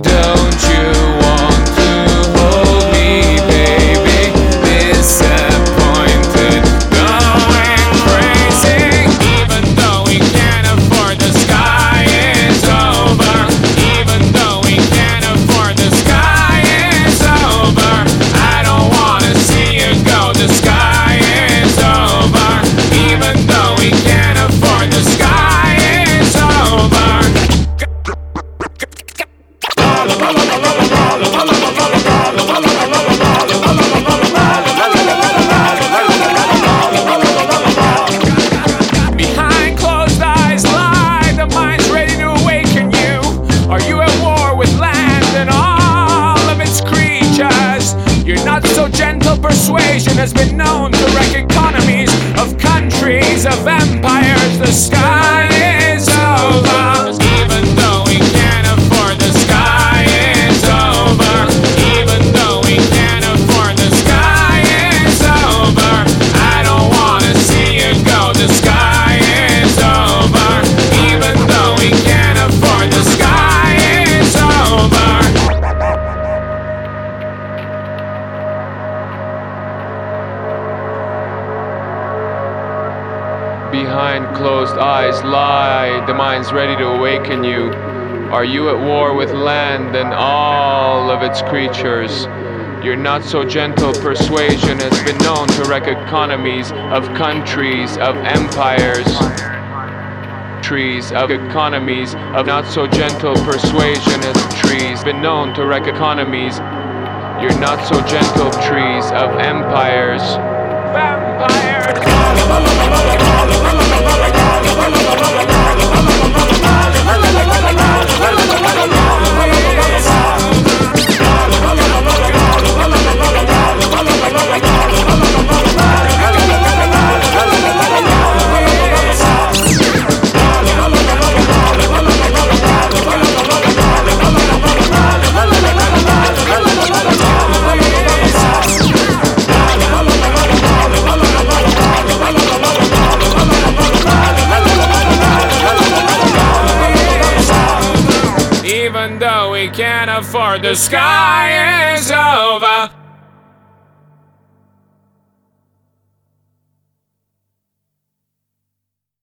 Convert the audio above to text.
Don't you want to hold me, baby? Disappointed, going crazy. Even though we can't afford, the sky is over. Even though we can't afford, the sky is over. I don't wanna see you go, the sky is over. Even though we can't afford, the sky is over. Behind closed eyes lie the minds ready to awaken you. Are you at war with land and all of its creatures? Your not so gentle persuasion has been known to wreck economies of countries, of empires. The sky is over. Even though we can't afford, the sky is over. Even though we can't afford, the sky is over. I don't wanna see you go, the sky is over. Even though we can't afford, the sky is over. Behind closed eyes lie the minds ready to awaken you. Are you at war with land and all of its creatures? Your not so gentle persuasion has been known to wreck economies of countries, of empires. Trees of economies of not so gentle persuasion as trees been known to wreck economies. Your not so gentle trees of empires. Vampires. Even though we can't afford, the sky is over.